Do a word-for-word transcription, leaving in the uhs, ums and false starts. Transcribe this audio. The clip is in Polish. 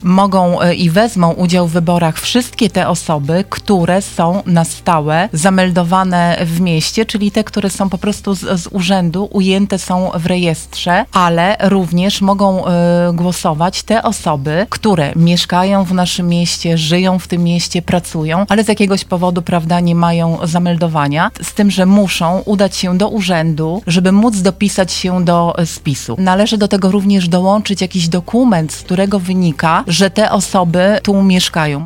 Mogą y, i wezmą udział w wyborach wszystkie te osoby, które są na stałe zameldowane w mieście, czyli te, które są po prostu z, z urzędu, ujęte są w rejestrze, ale również mogą y, głosować te osoby, które mieszkają w naszym mieście, żyją w tym mieście, pracują, ale z jakiegoś powodu, prawda, nie mają zameldowania, z tym, że muszą udać się do urzędu, żeby móc dopisać się do spisu. Należy do tego również dołączyć jakiś dokument, z którego wynika, że te osoby tu mieszkają.